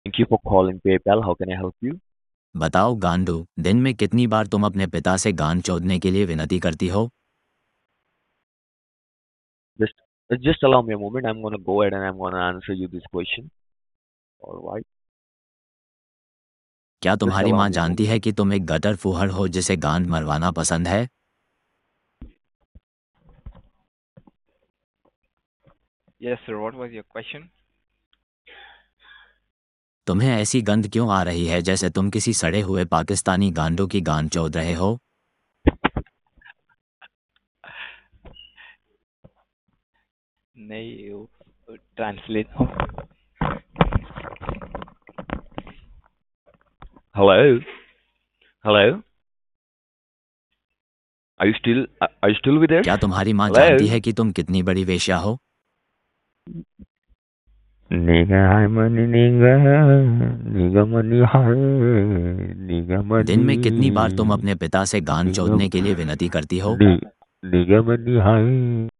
Thank you for calling PayPal. How can I help you? बताओ गांडू, दिन में कितनी बार तुम अपने पिता से गांड चोदने के लिए विनती करती हो? Just just allow me a moment. I'm gonna go ahead and I'm gonna answer you this question. All right. क्या Just तुम्हारी allow माँ me a जानती moment. है कि तुम एक गटर फूहड़ हो जिसे गांड मरवाना पसंद है? Yes, sir. What was your question? तुम्हें ऐसी गंध क्यों आ रही है जैसे तुम किसी सड़े हुए पाकिस्तानी गांडों की गांड चोद रहे हो? नहीं वो translate Hello. Hello. Are you still with us? क्या तुम्हारी माँ जानती Hello. है कि तुम कितनी बड़ी वेश्या हो? Nigga, money, nigga, nigga, money, hi, nigga, दिन में कितनी बार तुम money, अपने पिता से गांड nigga, चोदने के लिए विनती करती हो? nigga, money, hi.